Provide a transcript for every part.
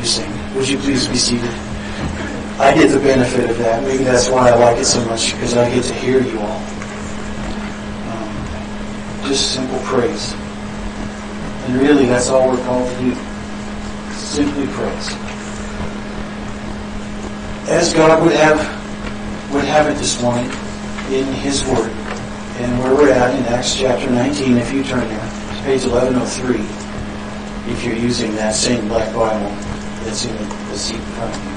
introducing. Would you please be seated? I get the benefit of that. Maybe that's why I like it so much, because I get to hear you all. Just simple praise. And really, that's all we're called to do. Simply praise. As God would have it this morning in His Word. And where we're at in Acts chapter 19, if you turn there, it's page 1103, if you're using that same black Bible that's in the seat in front of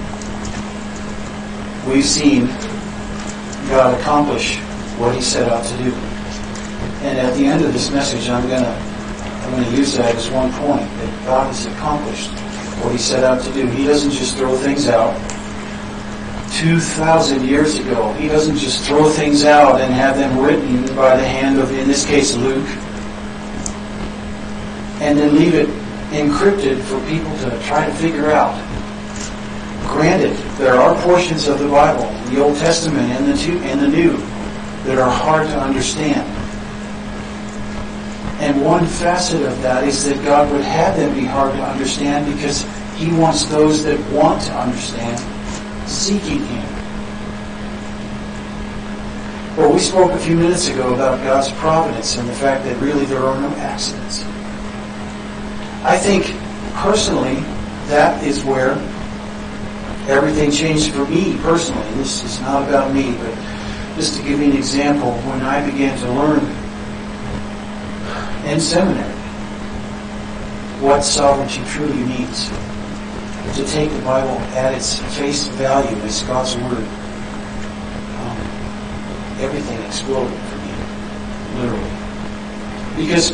you. We've seen God accomplish what He set out to do. And at the end of this message, I'm going to use that as one point, that God has accomplished what He set out to do. He doesn't just throw things out. 2,000 years ago, He doesn't just throw things out and have them written by the hand of, in this case, Luke, and then leave it encrypted for people to try to figure out. Granted, there are portions of the Bible, the Old Testament and the New, that are hard to understand. And one facet of that is that God would have them be hard to understand because He wants those that want to understand seeking Him. Well, we spoke a few minutes ago about God's providence and the fact that really there are no accidents. I think, personally, that is where everything changed for me personally. This is not about me, but just to give you an example, when I began to learn in seminary what sovereignty truly means, to take the Bible at its face value as God's Word, everything exploded for me, literally. Because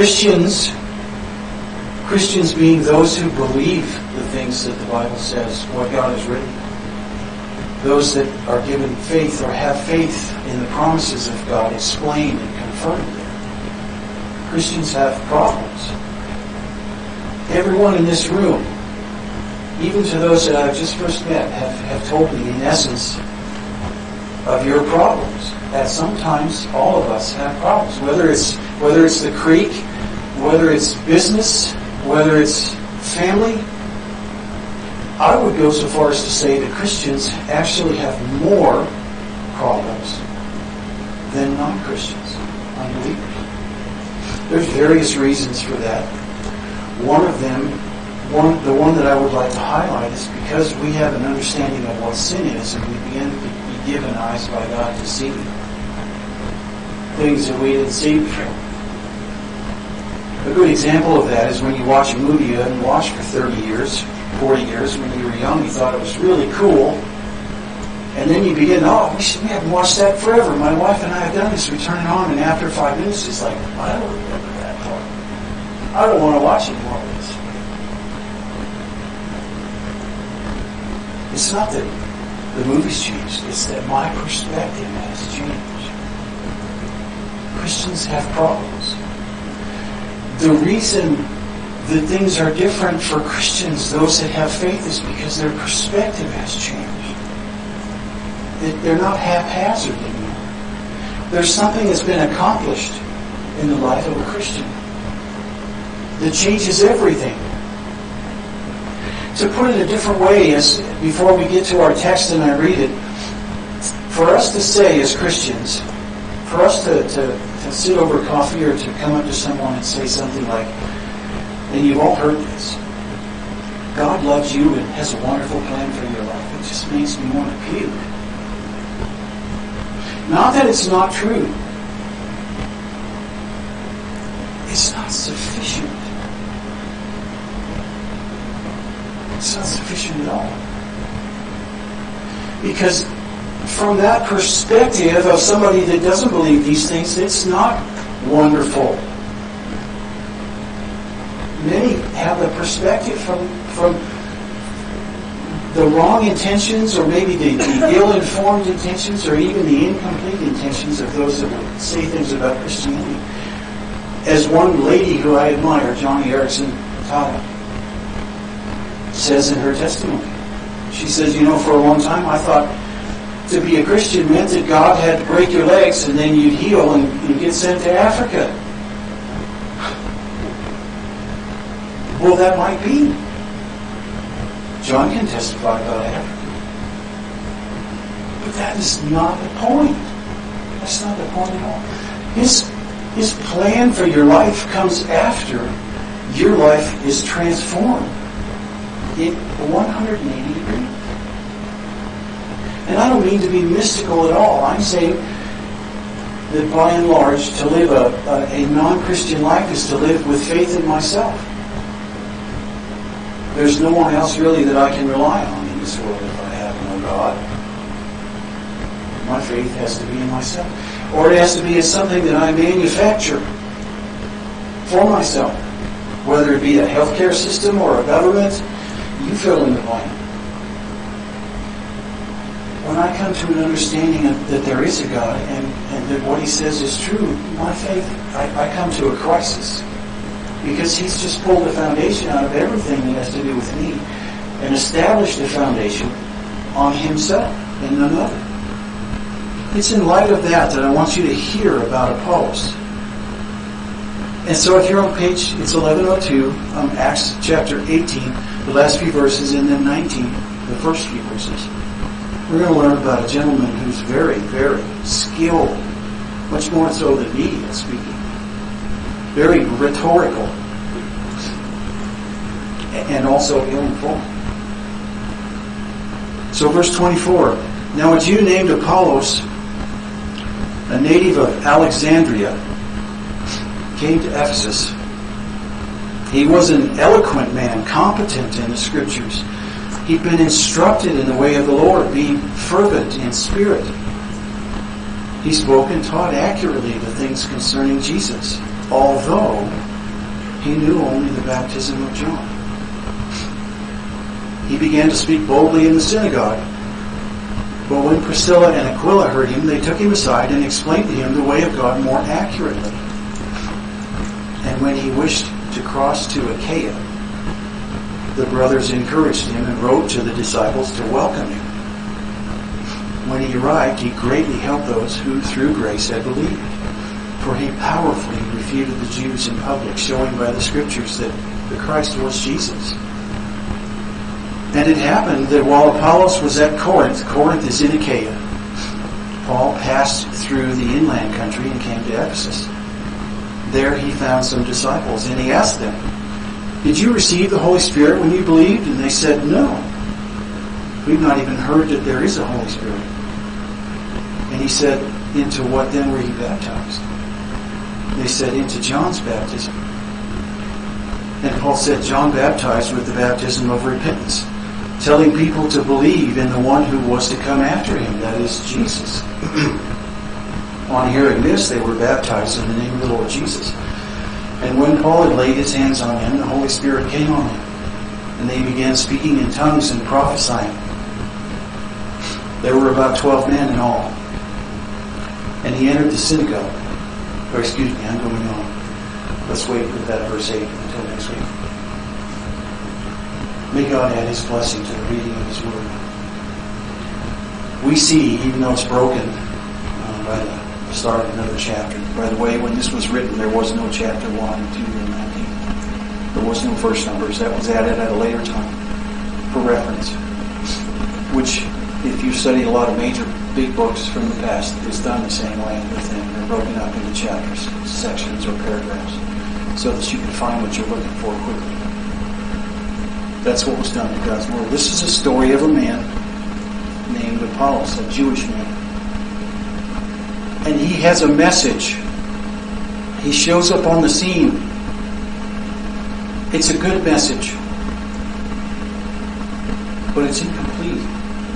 Christians being those who believe the things that the Bible says, what God has written, those that are given faith or have faith in the promises of God explained and confirmed there. Christians have problems. Everyone in this room, even to those that I've just first met, have told me in essence of your problems. That sometimes all of us have problems. Whether it's the creek, whether it's business, whether it's family. I would go so far as to say that Christians actually have more problems than non-Christians, unbelievers. There's various reasons for that. One of them, the one that I would like to highlight, is because we have an understanding of what sin is, and we begin to be given eyes by God to see things that we didn't see before. A good example of that is when you watch a movie you hadn't watched for 30 years, 40 years. When you were young, you thought it was really cool. And then you begin, we haven't watched that forever. My wife and I have done this. We turn it on, and after 5 minutes, it's like, I don't remember that part. I don't want to watch any more of this. It's not that the movie's changed. It's that my perspective has changed. Christians have problems. The reason that things are different for Christians, those that have faith, is because their perspective has changed. They're not haphazard anymore. There's something that's been accomplished in the life of a Christian that changes everything. To put it a different way, before we get to our text and I read it, for us to say as Christians, for us to sit over coffee or to come up to someone and say something like, and you've all heard this, God loves you and has a wonderful plan for your life. It just makes me want to puke. Not that it's not true. It's not sufficient. It's not sufficient at all. Because from that perspective of somebody that doesn't believe these things, it's not wonderful. Many have the perspective from the wrong intentions, or maybe the ill-informed intentions, or even the incomplete intentions of those that would say things about Christianity. As one lady who I admire, Joni Eareckson Tada, says in her testimony, she says, for a long time I thought to be a Christian meant that God had to break your legs and then you'd heal and you'd get sent to Africa. Well, that might be. John can testify about after. But that is not the point. That's not the point at all. His plan for your life comes after your life is transformed in 180 degrees. And I don't mean to be mystical at all. I'm saying that by and large, to live a non-Christian life is to live with faith in myself. There's no one else really that I can rely on in this world if I have no God. My faith has to be in myself. Or it has to be in something that I manufacture for myself. Whether it be a healthcare system or a government, you fill in the blank. When I come to an understanding that there is a God and that what He says is true, my faith, I come to a crisis. Because He's just pulled the foundation out of everything that has to do with me and established the foundation on Himself and none other. It's in light of that I want you to hear about Apollos. And so if you're on page, it's 1102, Acts chapter 18, the last few verses, and then 19, the first few verses. We're going to learn about a gentleman who's very, very skilled, much more so than me at speaking. Very rhetorical, and also ill-informed. So verse 24, now a Jew named Apollos, a native of Alexandria, came to Ephesus. He was an eloquent man, competent in the Scriptures. He'd been instructed in the way of the Lord, being fervent in spirit. He spoke and taught accurately the things concerning Jesus, although he knew only the baptism of John. He began to speak boldly in the synagogue. But when Priscilla and Aquila heard him, they took him aside and explained to him the way of God more accurately. And when he wished to cross to Achaia, the brothers encouraged him and wrote to the disciples to welcome him. When he arrived, he greatly helped those who through grace had believed. For he powerfully refuted the Jews in public, showing by the Scriptures that the Christ was Jesus. And it happened that while Apollos was at Corinth, Corinth is in Achaia, Paul passed through the inland country and came to Ephesus. There he found some disciples, and he asked them, did you receive the Holy Spirit when you believed? And they said, no. We've not even heard that there is a Holy Spirit. And he said, into what then were you baptized? They said, into John's baptism. And Paul said, John baptized with the baptism of repentance, telling people to believe in the one who was to come after him, that is, Jesus. On hearing this, they were baptized in the name of the Lord Jesus. And when Paul had laid his hands on him, the Holy Spirit came on him, and they began speaking in tongues and prophesying. There were about 12 men in all. And he entered the synagogue. Or excuse me, I'm going on. Let's wait with that verse 8 until next week. May God add His blessing to the reading of His Word. We see, even though it's broken by the start of another chapter. By the way, when this was written, there was no chapter 1, 2, and 19. There was no verse numbers. That was added at a later time for reference. Which, if you study a lot of major big books from the past, is done the same way with them. They're broken up into chapters, sections, or paragraphs, so that you can find what you're looking for quickly. That's what was done in God's Word. This is a story of a man named Apollos, a Jewish man. And he has a message. He shows up on the scene. It's a good message. But it's incomplete.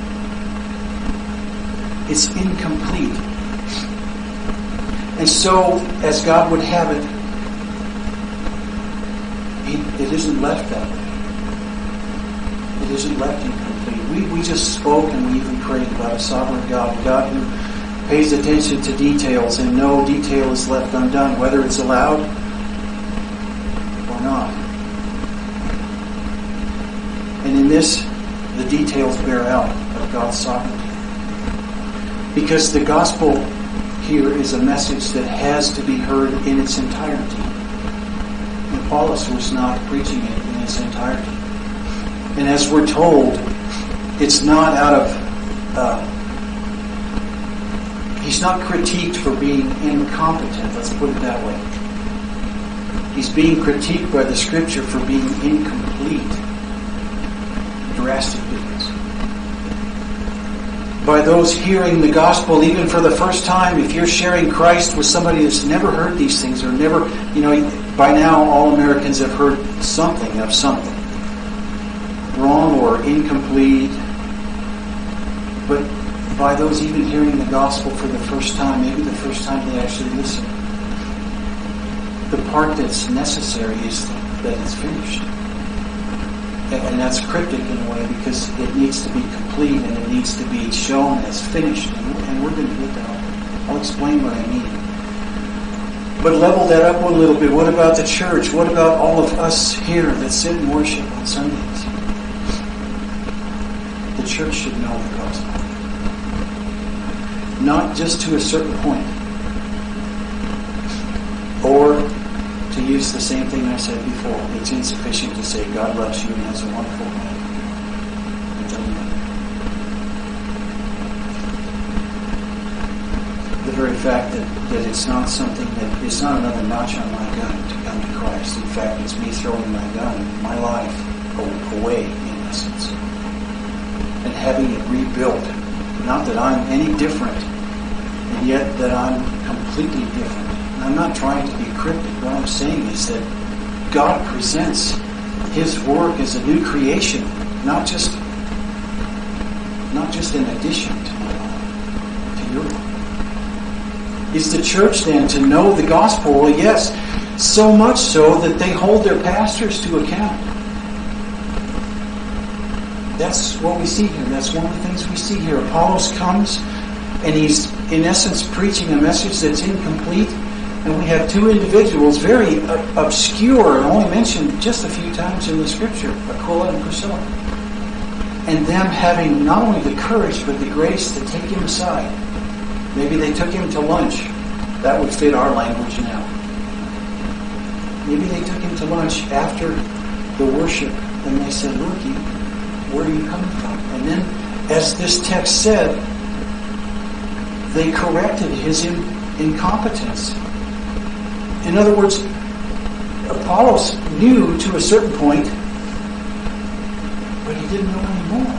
It's incomplete. And so, as God would have it, it isn't left that way. It isn't left incomplete. We just spoke and we even prayed about a sovereign God, a God who pays attention to details, and no detail is left undone, whether it's allowed or not. And in this, the details bear out of God's sovereignty. Because the gospel here is a message that has to be heard in its entirety. And Apollos was not preaching it in its entirety. And as we're told, it's not out of... he's not critiqued for being incompetent, let's put it that way. He's being critiqued by the Scripture for being incomplete. Drastic difference. By those hearing the gospel, even for the first time, if you're sharing Christ with somebody that's never heard these things or never, by now all Americans have heard something of something. Wrong or incomplete. But by those even hearing the gospel for the first time, maybe the first time they actually listen, the part that's necessary is that it's finished. And that's cryptic in a way because it needs to be complete and it needs to be shown as finished. And we're going to get that. I'll explain what I mean. But level that up one little bit. What about the church? What about all of us here that sit and worship on Sundays? The church should know the gospel. Not just to a certain point. Or, to use the same thing I said before, it's insufficient to say God loves you and has a wonderful plan. It doesn't matter. The very fact that it's not something that, it's not another notch on my gun to come to Christ. In fact, it's me throwing my gun, my life, away in essence. And having it rebuilt. Not that I'm any different, and yet that I'm completely different. I'm not trying to be cryptic. What I'm saying is that God presents His work as a new creation, not just an addition to my life, to your life. Is the church then to know the gospel? Well, yes, so much so that they hold their pastors to account. That's what we see here. That's one of the things we see here. Apollos comes and he's, in essence, preaching a message that's incomplete. And we have two individuals, very obscure and only mentioned just a few times in the Scripture, Aquila and Priscilla. And them having not only the courage but the grace to take him aside. Maybe they took him to lunch. That would fit our language now. Maybe they took him to lunch after the worship and they said, look, where are you coming from? And then, as this text said, they corrected his incompetence. In other words, Apollos knew to a certain point, but he didn't know anymore.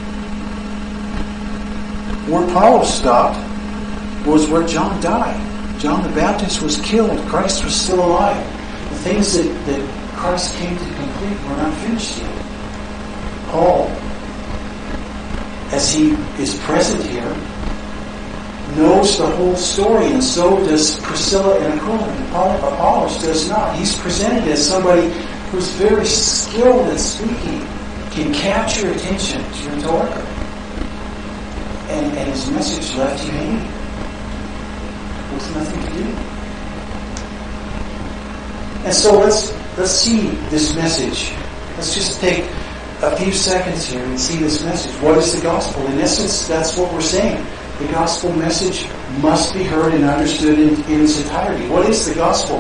Where Apollos stopped was where John died. John the Baptist was killed. Christ was still alive. The things that Christ came to complete were not finished yet. Paul, as he is present here, knows the whole story, and so does Priscilla and Aquila. Apollos does not. He's presented as somebody who's very skilled at speaking, can capture attention, it's rhetorical. And his message left you hanging with nothing to do. And so let's see this message. Let's just take a few seconds here and see this message. What is the gospel? In essence, that's what we're saying. The gospel message must be heard and understood in its entirety. What is the gospel?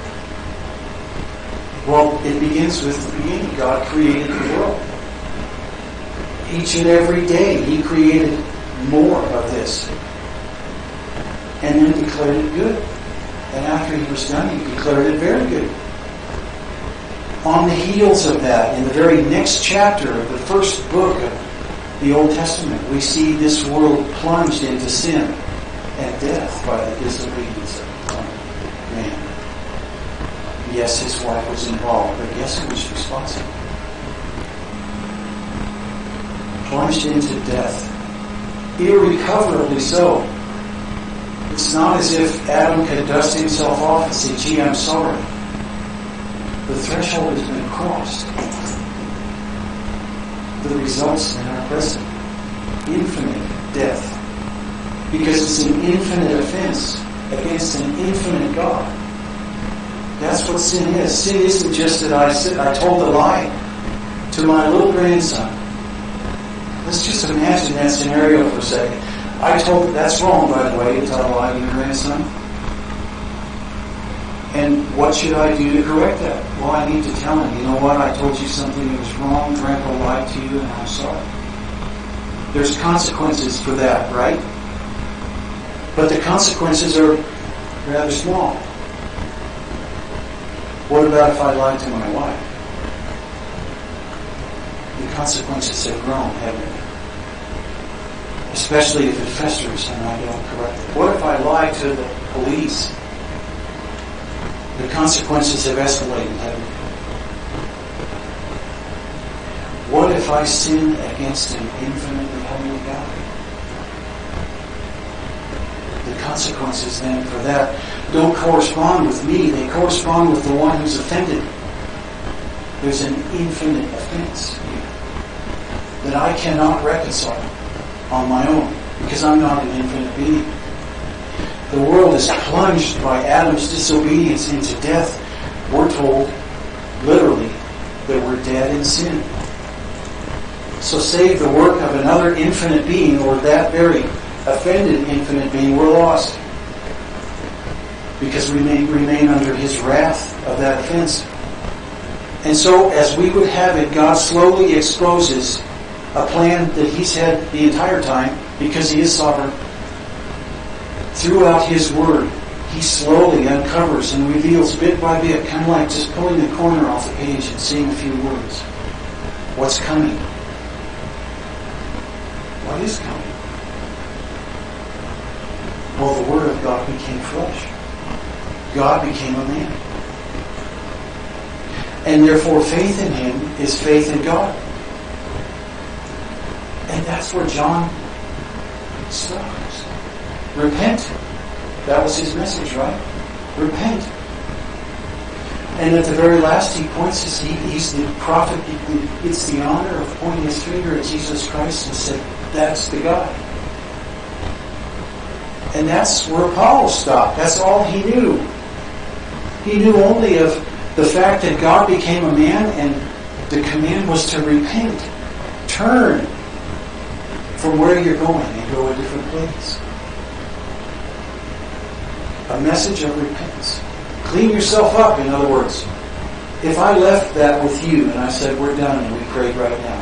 Well, it begins with the beginning. God created the world. Each and every day, He created more of this. And then declared it good. And after He was done, He declared it very good. On the heels of that, in the very next chapter of the first book of the Old Testament, we see this world plunged into sin and death by the disobedience of man. Yes, his wife was involved, but guess who was responsible? Plunged into death. Irrecoverably so. It's not as if Adam could dust himself off and say, gee, I'm sorry. The threshold has been crossed. The results in our present. Infinite death. Because it's an infinite offense against an infinite God. That's what sin is. Sin isn't just that I told a lie to my little grandson. Let's just imagine that scenario for a second. That's wrong, by the way, to tell a lie to your grandson. And what should I do to correct that? Well, I need to tell him, you know what, I told you something that was wrong, Grandpa lied to you, and I'm sorry. There's consequences for that, right? But the consequences are rather small. What about if I lied to my wife? The consequences have grown, haven't they? Especially if it festers and I don't correct it. What if I lie to the police? The consequences have escalated, haven't they? What if I sin against an infinitely holy God? The consequences then for that don't correspond with me. They correspond with the one who's offended. There's an infinite offense here that I cannot reconcile on my own because I'm not an infinite being. The world is plunged by Adam's disobedience into death. We're told, literally, that we're dead in sin. So save the work of another infinite being or that very offended infinite being, we're lost. Because we may remain under his wrath of that offense. And so, as we would have it, God slowly exposes a plan that he's had the entire time because he is sovereign. Throughout his word, he slowly uncovers and reveals bit by bit, kind of like just pulling the corner off the page and saying a few words. What's coming? What is coming? Well, the Word of God became flesh. God became a man. And therefore faith in him is faith in God. And that's where John starts. Repent. That was his message, right? Repent. And at the very last, he points us, he's the prophet, it's the honor of pointing his finger at Jesus Christ and said, that's the God. And that's where Paul stopped. That's all he knew. He knew only of the fact that God became a man and the command was to repent. Turn from where you're going and go a different place. A message of repentance. Clean yourself up, in other words. If I left that with you and I said, we're done and we prayed right now,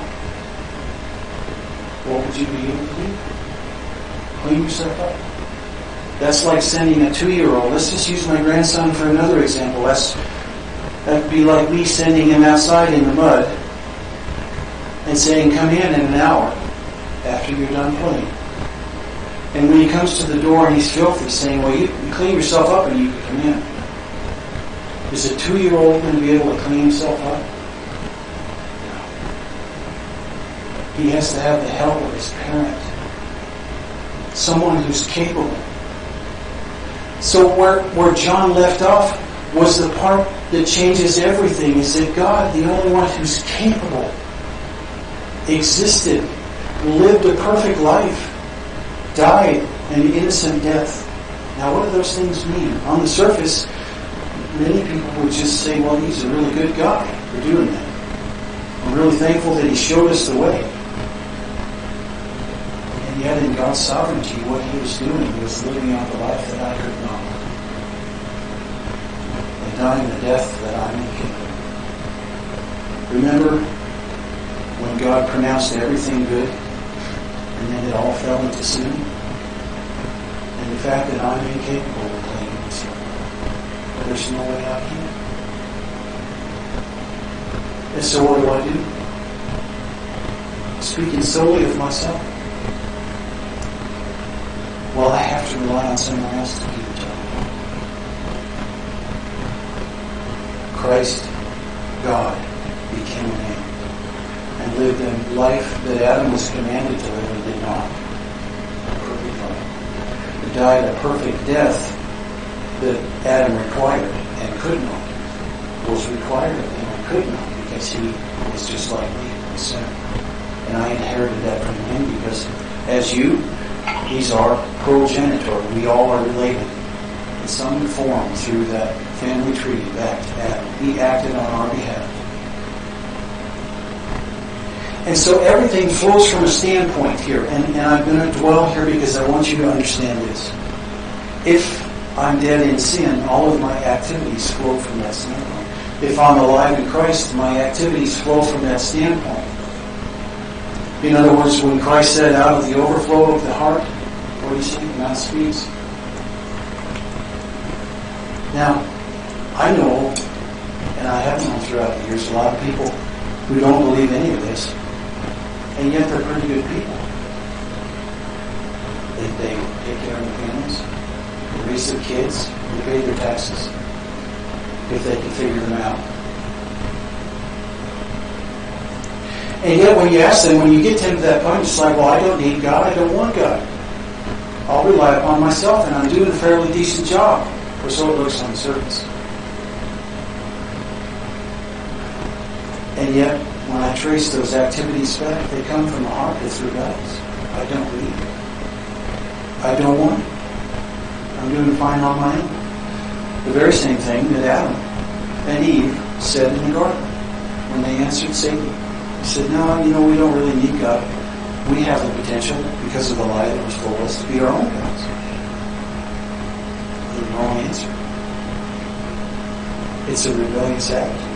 what would you be able to do? Clean yourself up. That's like sending a 2-year-old. Let's just use my grandson for another example. That'd be like me sending him outside in the mud and saying, come in an hour after you're done playing. And when he comes to the door and he's filthy, saying, well, you clean yourself up and you can come in. Is a 2-year-old going to be able to clean himself up? No. He has to have the help of his parent. Someone who's capable. So where John left off was the part that changes everything, is that God, the only one who's capable, existed, lived a perfect life, died an innocent death. Now what do those things mean? On the surface, many people would just say, well, he's a really good guy for doing that. I'm really thankful that he showed us the way. And yet in God's sovereignty, what he was doing was living out the life that I could not. And dying the death that I may kill. Remember when God pronounced everything good, and then it all fell into sin? And the fact that I'm incapable of cleaning myself. There's no way out here. And so what do? Speaking solely of myself. Well, I have to rely on someone else to do the job. Christ, God, became a man and lived a life that Adam was commanded to live and did not. A perfect life. He died a perfect death that Adam required and could not. Was required of him and could not because he was just like me, a sinner. And I inherited that from him because as you, he's our progenitor. We all are related in some form through that family tree back to Adam. He acted on our behalf. And so everything flows from a standpoint here. And I'm going to dwell here because I want you to understand this. If I'm dead in sin, all of my activities flow from that standpoint. If I'm alive in Christ, my activities flow from that standpoint. In other words, when Christ said, out of the overflow of the heart, what do you say? The mouth speaks. Now, I know, and I have known throughout the years, a lot of people who don't believe any of this, and yet they're pretty good people. They take care of their families, they raise their kids, they pay their taxes, if they can figure them out. And yet when you ask them, when you get them to that point, it's like, well, I don't need God, I don't want God. I'll rely upon myself, and I'm doing a fairly decent job. Or so it looks on the surface. And yet, when I trace those activities back, they come from a heart that's rebellious. I don't believe it. I don't want it. I'm doing fine on my own. The very same thing that Adam and Eve said in the garden when they answered Satan. He said, no, we don't really need God. We have the potential, because of the lie that was told us, to be our own gods. The wrong answer. It's a rebellious attitude.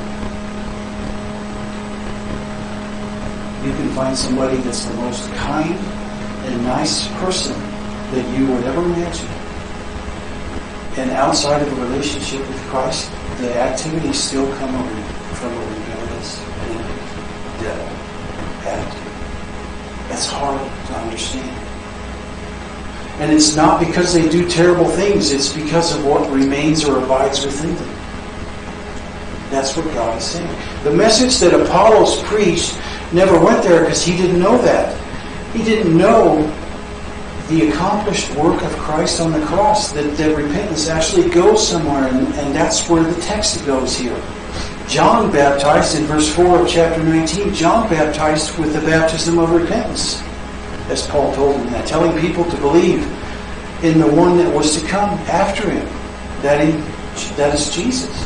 You can find somebody that's the most kind and nice person that you would ever imagine. And outside of a relationship with Christ, the activities still come from a rebellious and devil attitude. That's hard to understand. And it's not because they do terrible things, it's because of what remains or abides within them. That's what God is saying. The message that Apollos preached never went there because he didn't know that. He didn't know the accomplished work of Christ on the cross, that repentance actually goes somewhere, and that's where the text goes here. John baptized in verse 4 of chapter 19. John baptized with the baptism of repentance, as Paul told him that, telling people to believe in the one that was to come after him. That is Jesus.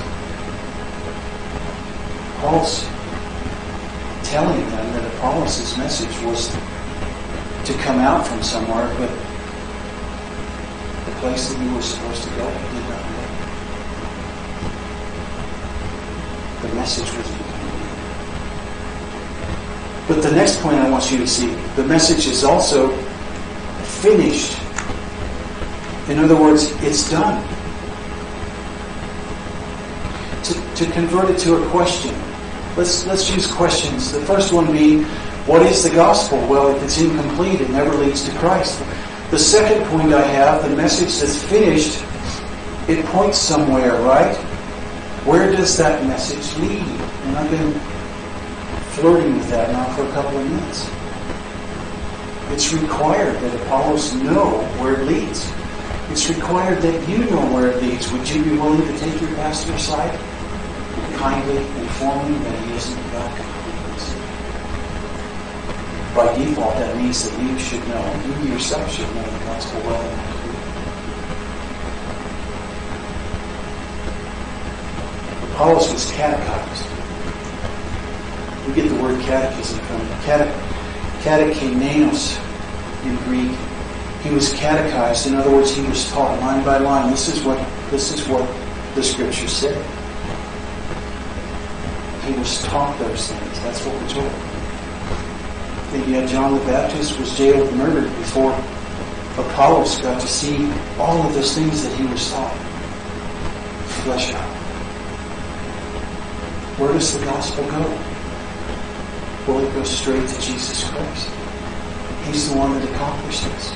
Paul's telling them that Apollos' message was to come out from somewhere, but the place that you were supposed to go, you did not go. The message was incomplete. But the next point I want you to see, the message is also finished. In other words, it's done. To convert it to a question, let's use questions. The first one being, what is the gospel? Well, if it's incomplete, it never leads to Christ. The second point I have, the message that's finished, it points somewhere, right? Where does that message lead? And I've been flirting with that now for a couple of minutes. It's required that Apollos know where it leads. It's required that you know where it leads. Would you be willing to take your pastor aside and kindly inform him that he isn't God completely? By default, that means that you should know, you yourself should know the gospel well enough. Apollos was catechized. We get the word catechism from katecheneos in Greek. He was catechized. In other words, he was taught line by line. This is what the scripture said. He was taught those things. That's what we're told. And yet John the Baptist was jailed and murdered before Apollos got to see all of those things that he was taught flesh out. Where does the gospel go? Well, it goes straight to Jesus Christ. He's the one that accomplished this.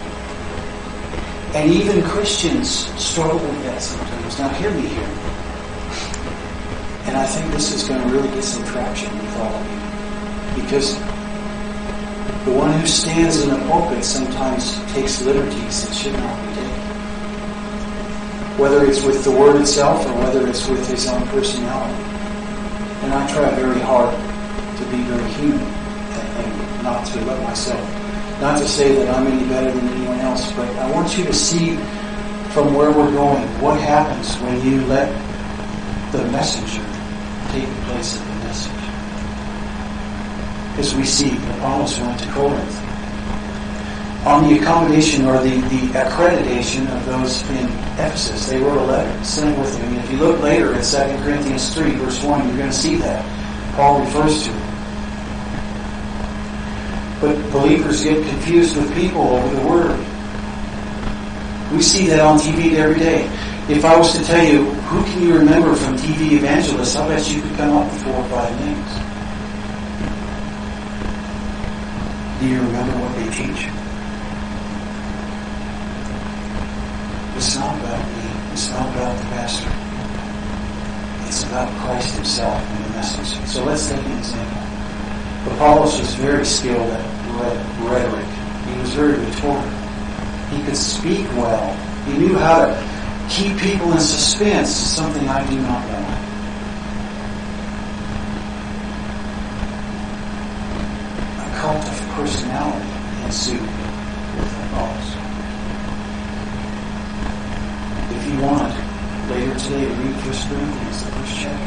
And even Christians struggle with that sometimes. Now, hear me here. And I think this is going to really get some traction with all of you. Because the one who stands in a pulpit sometimes takes liberties that should not be taken. Whether it's with the word itself or whether it's with his own personality. And I try very hard to be very human and not to let myself, not to say that I'm any better than anyone else, but I want you to see from where we're going what happens when you let the messenger take the place of the message. As we see, Apollos went to Corinth. on the accommodation or the accreditation of those in Ephesus. They wrote a letter, sent it with them. If you look later at 2 Corinthians 3, verse 1, you're going to see that. Paul refers to it. But believers get confused with people over the Word. We see that on TV every day. If I was to tell you, who can you remember from TV evangelists, I'll bet you could come up with 4 or 5 names. Do you remember what they teach? It's not about me. It's not about the pastor. It's about Christ himself and the message. So let's take an example. Apollos was very skilled at rhetoric. He was very rhetorical. He could speak well. He knew how to keep people in suspense, something I do not know. A cult of personality ensued with Apollos. If you want, later today, read 1 Corinthians, the first chapter.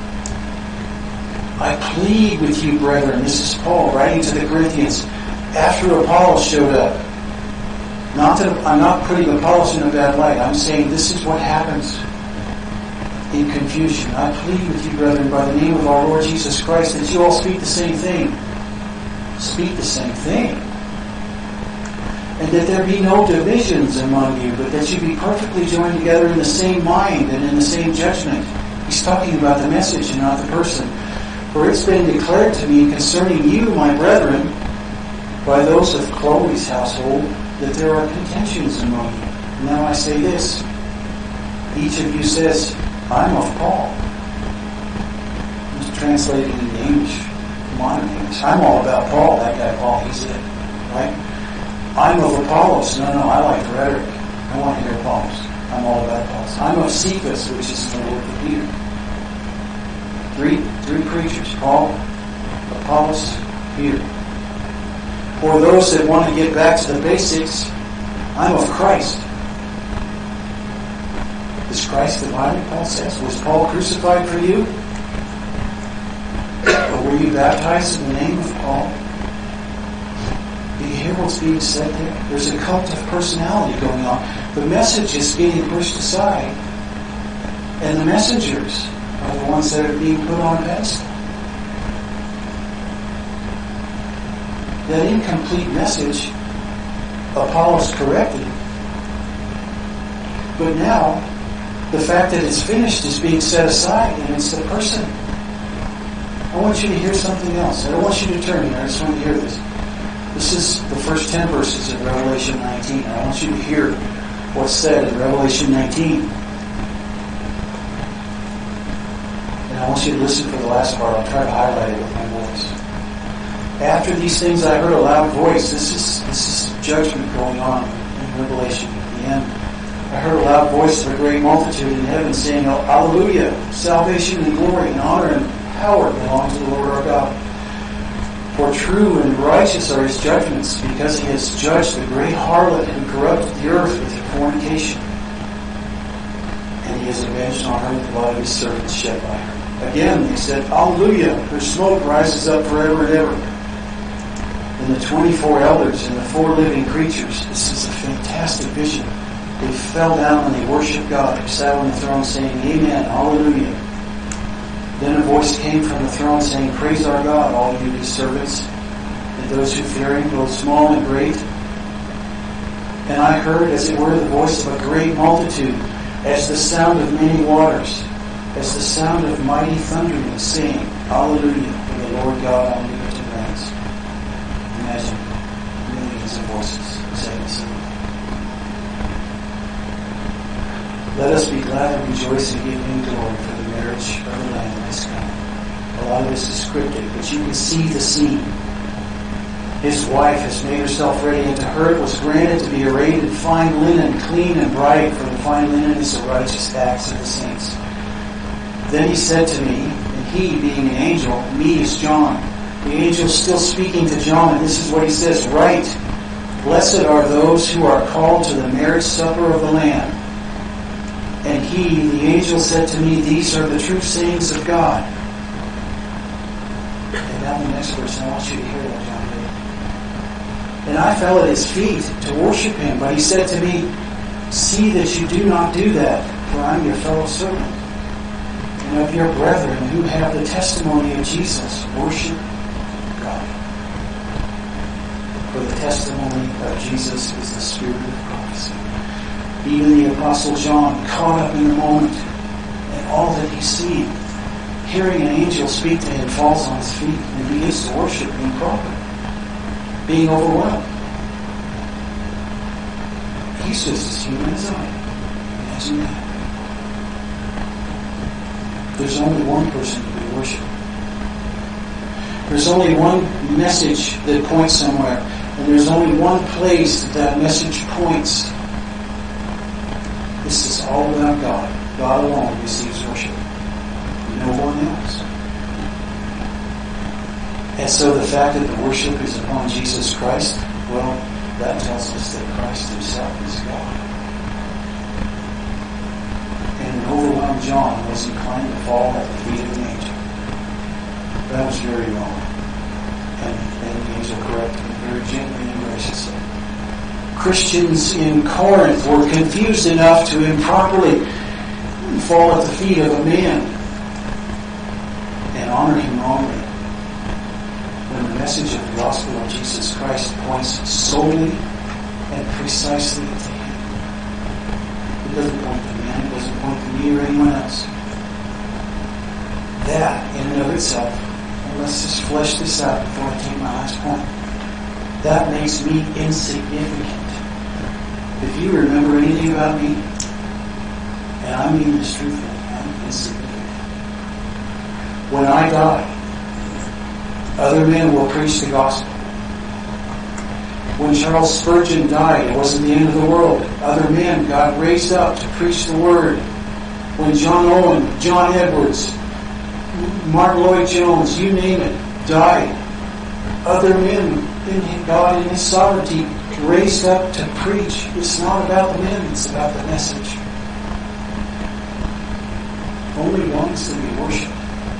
I plead with you, brethren, this is Paul writing to the Corinthians, after Apollos showed up. I'm not putting Apollos in a bad light. I'm saying this is what happens in confusion. I plead with you, brethren, by the name of our Lord Jesus Christ, that you all speak the same thing. Speak the same thing. And that there be no divisions among you, but that you be perfectly joined together in the same mind and in the same judgment. He's talking about the message and not the person. For it's been declared to me concerning you, my brethren, by those of Chloe's household, that there are contentions among you. Now I say this. Each of you says, I'm of Paul. It's translated into English, modern English. I'm all about Paul. That guy Paul, he's it. Right? I'm of Apollos. No, I like rhetoric. I want to hear Apollos. I'm all about Apollos. I'm of Cephas, which is the word for Peter. Three preachers, Paul, Apollos, Peter. For those that want to get back to the basics, I'm of Christ. Is Christ divided, Paul says? Was Paul crucified for you? Or were you baptized in the name of Paul? Do you hear what's being said there? There's a cult of personality going on. The message is getting pushed aside. And the messengers are the ones that are being put on a pedestal. That incomplete message, Apollos corrected. But now, the fact that it's finished is being set aside, and it's the person. I want you to hear something else. I don't want you to turn here. I just want you to hear this. This is the first 10 verses of Revelation 19. I want you to hear what's said in Revelation 19. And I want you to listen for the last part. I'll try to highlight it with my voice. After these things I heard a loud voice. This is judgment going on in Revelation at the end. I heard a loud voice of a great multitude in heaven saying, Hallelujah! Salvation and glory and honor and power belong to the Lord our God. For true and righteous are his judgments, because he has judged the great harlot who corrupted the earth with her fornication. And he has avenged on her the blood of his servants shed by her. Again they said, Hallelujah! Her smoke rises up forever and ever. And the 24 elders and the 4 living creatures, this is a fantastic vision. They fell down and they worshiped God who sat on the throne saying, Amen, Hallelujah. Then a voice came from the throne saying, Praise our God, all you his servants, and those who fear him, both small and great. And I heard, as it were, the voice of a great multitude, as the sound of many waters, as the sound of mighty thundering, saying, Hallelujah, for the Lord God omnipotent reigns. Imagine millions of voices saying the same. Let us be glad and rejoice and give him glory for the marriage of the Lamb has come. A lot of this is scripted, but you can see the scene. His wife has made herself ready, and to her it was granted to be arrayed in fine linen, clean and bright, for the fine linen is the righteous acts of the saints. Then he said to me, and he, being an angel, me is John. The angel is still speaking to John, and this is what he says, Write, blessed are those who are called to the marriage supper of the Lamb. And he, the angel, said to me, These are the true sayings of God. And now the next verse, I want you to hear that, John. And I fell at his feet to worship him. But he said to me, see that you do not do that, for I am your fellow servant, and of your brethren who have the testimony of Jesus. Worship God. For the testimony of Jesus is the spirit of prophecy. Even the Apostle John, caught up in the moment, and all that he sees, hearing an angel speak to him, falls on his feet and begins to worship him properly, being overwhelmed. He's just as human as I am. Imagine that. There's only one person to be worshipped. There's only one message that points somewhere, and there's only one place that message points. This is all about God. God alone receives worship. No one else. And so the fact that the worship is upon Jesus Christ, well, that tells us that Christ himself is God. And an overwhelmed John was inclined to fall at the feet of an angel. That was very wrong. And the angel corrected him very gently and graciously. Christians in Corinth were confused enough to improperly fall at the feet of a man and honor him wrongly, when the message of the gospel of Jesus Christ points solely and precisely to him. It doesn't point to man, it doesn't point to me or anyone else. That, in and of itself, and let's just flesh this out before I take my last point, that makes me insignificant. If you remember anything about me, and I mean this truthfully, I'm insignificant. When I die, other men will preach the gospel. When Charles Spurgeon died, it wasn't the end of the world. Other men got raised up to preach the word. When John Owen, John Edwards, Martin Lloyd-Jones, you name it, died, other men in God in his sovereignty raised up to preach. It's not about the men, it's about the message. Only one is to be worshipped.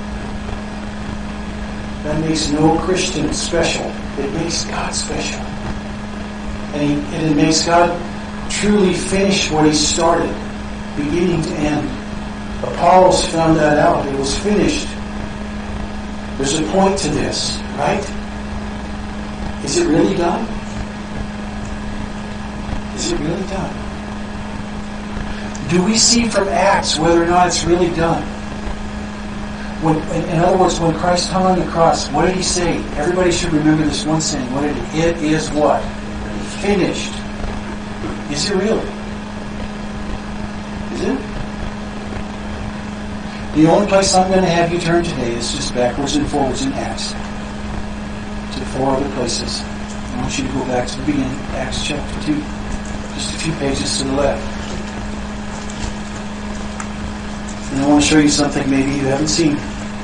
That makes no Christian special. It makes God special. And it makes God truly finish what he started, beginning to end. Apollos found that out. It was finished. There's a point to this, right? Is it really done? Is it really done? Do we see from Acts whether or not it's really done? In other words, when Christ hung on the cross, what did he say? Everybody should remember this one saying. What did he? It is what? Finished. Is it really? Is it? The only place I'm going to have you turn today is just backwards and forwards in Acts. To 4 other places. I want you to go back to the beginning, Acts chapter 2. Just a few pages to the left. And I want to show you something maybe you haven't seen.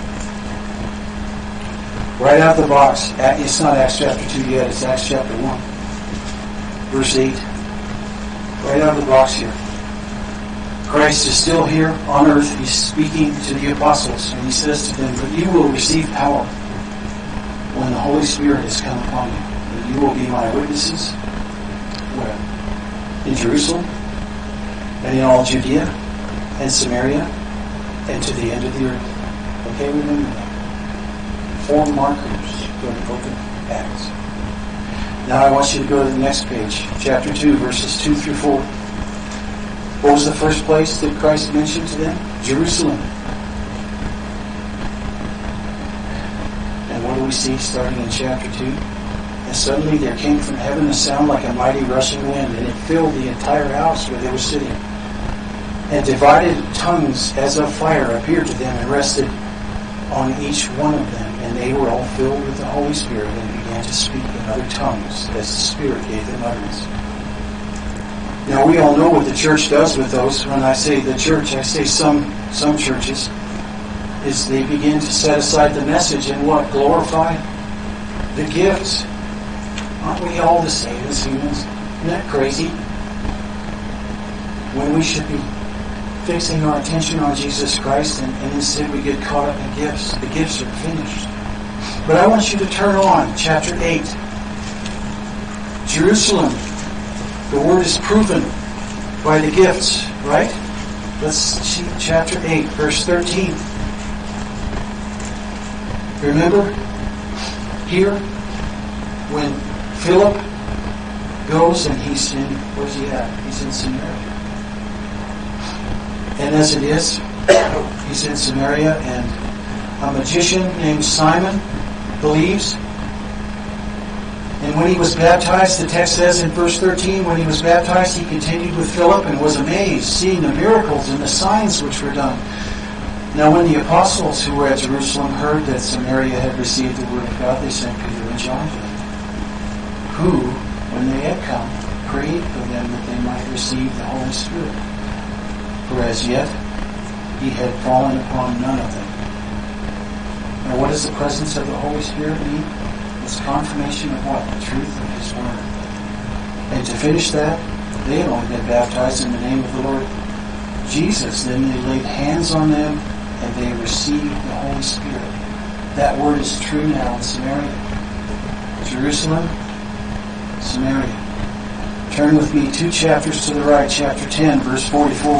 Right out of the box. It's not Acts chapter 2 yet. It's Acts chapter 1. Verse 8. Right out of the box here. Christ is still here on earth. He's speaking to the apostles. And he says to them, but you will receive power when the Holy Spirit has come upon you. And you will be my witnesses. Where? In Jerusalem. And in all Judea. And Samaria. And to the end of the earth. Okay, remember that. 4 markers for the book of Acts. Now I want you to go to the next page, chapter 2, verses 2 through 4. What was the first place that Christ mentioned to them? Jerusalem. And what do we see starting in chapter 2? And suddenly there came from heaven a sound like a mighty rushing wind, and it filled the entire house where they were sitting. And divided tongues as of fire appeared to them and rested on each one of them. And they were all filled with the Holy Spirit and began to speak in other tongues as the Spirit gave them utterance. Now we all know what the church does with those. When I say the church, I say some churches, is they begin to set aside the message and what? Glorify the gifts. Aren't we all the same as humans? Isn't that crazy? When we should be fixing our attention on Jesus Christ, and instead we get caught up in gifts. The gifts are finished. But I want you to turn on chapter 8. Jerusalem, the word is proven by the gifts, right? Let's see chapter 8, verse 13. Remember here when Philip goes and he's in, where's he at? He's in Samaria. And as it is, he's in Samaria, and a magician named Simon believes. And when he was baptized, the text says in verse 13, when he was baptized, he continued with Philip and was amazed, seeing the miracles and the signs which were done. Now when the apostles who were at Jerusalem heard that Samaria had received the word of God, they sent Peter and John to them, who, when they had come, prayed for them that they might receive the Holy Spirit. For as yet he had fallen upon none of them. Now what does the presence of the Holy Spirit mean? It's confirmation of what? The truth of His Word. And to finish that, they had only been baptized in the name of the Lord Jesus. Then they laid hands on them and they received the Holy Spirit. That word is true now in Samaria. Jerusalem, Samaria. Turn with me 2 chapters to the right, chapter 10, verse 44.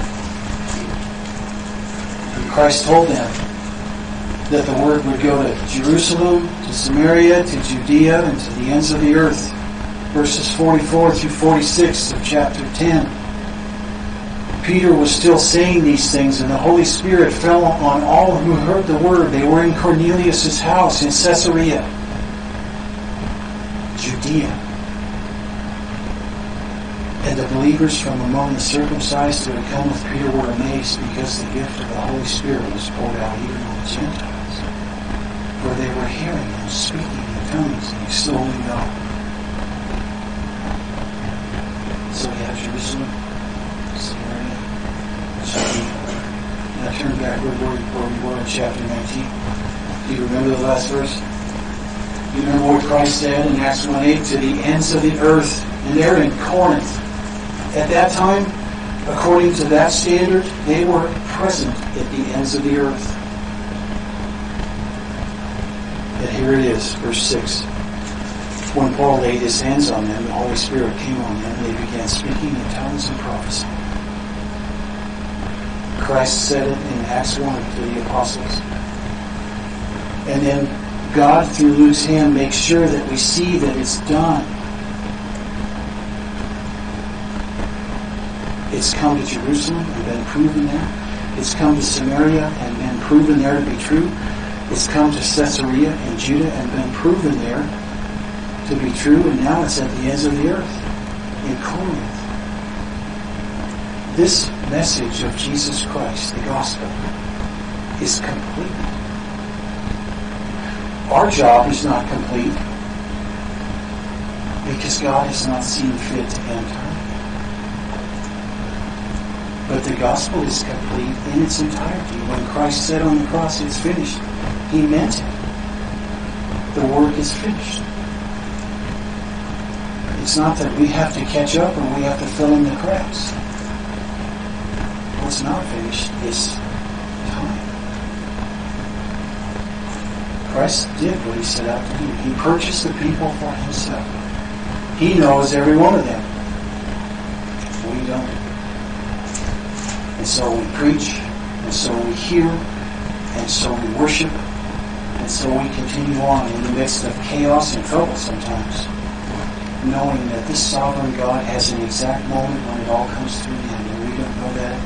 Christ told them that the word would go to Jerusalem, to Samaria, to Judea, and to the ends of the earth. Verses 44 through 46 of chapter 10. Peter was still saying these things, and the Holy Spirit fell on all who heard the word. They were in Cornelius' house in Caesarea, Judea. And the believers from among the circumcised who had come with Peter were amazed, because the gift of the Holy Spirit was poured out even on the Gentiles. For they were hearing and speaking in tongues and extolling God. So we have Jerusalem, Samaria, Judea. Now turn back where we were in chapter 19. Do you remember the last verse? You remember what Christ said in Acts 1:8, to the ends of the earth. And they're in Corinth. At that time, according to that standard, they were present at the ends of the earth. And here it is, verse 6. When Paul laid his hands on them, the Holy Spirit came on them, and they began speaking in tongues and prophesying. Christ said it in Acts 1 to the apostles. And then God, through Luke's hand, makes sure that we see that it's done. It's come to Jerusalem and been proven there. It's come to Samaria and been proven there to be true. It's come to Caesarea and Judah and been proven there to be true. And now it's at the ends of the earth, in Corinth. This message of Jesus Christ, the gospel, is complete. Our job is not complete because God has not seen fit to end time. But the gospel is complete in its entirety. When Christ said on the cross, it's finished, He meant it. The work is finished. It's not that we have to catch up or we have to fill in the cracks. What's not finished is time. Christ did what He set out to do. He purchased the people for Himself. He knows every one of them. We don't. And so we preach, and so we hear, and so we worship, and so we continue on in the midst of chaos and trouble sometimes, knowing that this sovereign God has an exact moment when it all comes to an end, and we don't know that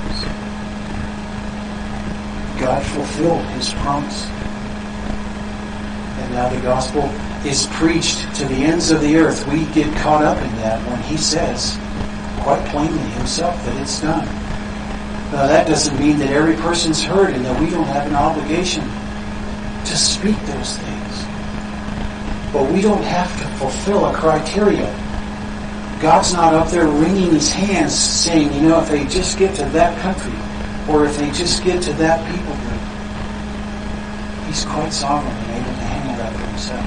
He does. God fulfilled His promise. And now the gospel is preached to the ends of the earth. We get caught up in that when He says, quite plainly Himself, that it's done. Now that doesn't mean that every person's heard and that we don't have an obligation to speak those things. But we don't have to fulfill a criteria. God's not up there wringing His hands saying, if they just get to that country or if they just get to that people group. He's quite sovereign and able to handle that for Himself.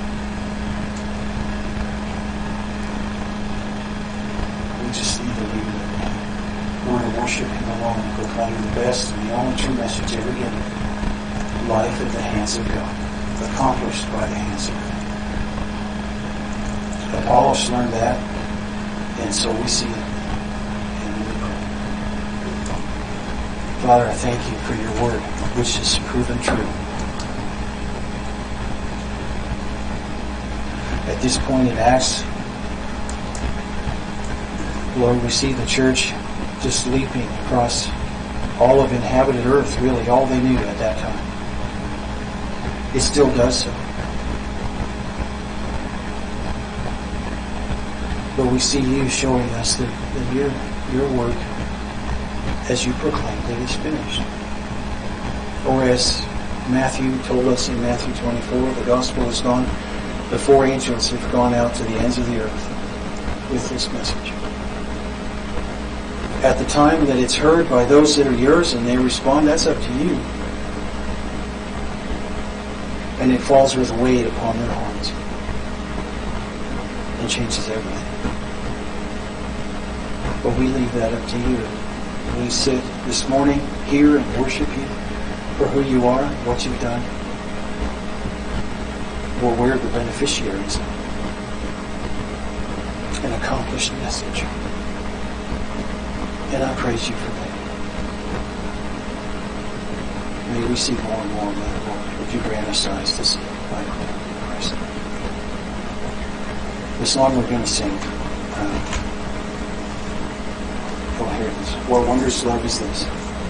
We just need to leave it at that. We're to worship Him alone and proclaim the best and the only true message ever given. Life at the hands of God, accomplished by the hands of God. A Apollos learned that, and so we see it. And we pray. Father, I thank you for your word, which is proven true. At this point in Acts, Lord, we see the church just leaping across all of inhabited earth, really, all they knew at that time. It still does so. But we see you showing us that your work, as you proclaimed, it is finished. Or as Matthew told us in Matthew 24, the gospel has gone, the 4 angels have gone out to the ends of the earth with this message. At the time that it's heard by those that are yours and they respond, that's up to you. And it falls with weight upon their hearts and changes everything. But we leave that up to you. We sit this morning here and worship you for who you are, what you've done. Well, we're the beneficiaries of an accomplished message. And I praise you for that. May we see more and more of that, Lord. Would you grant us eyes to see by Christ? The song we're going to sing, here it is. What wondrous love is this?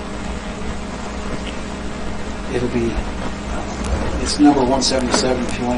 It'll be, it's number 177 if you want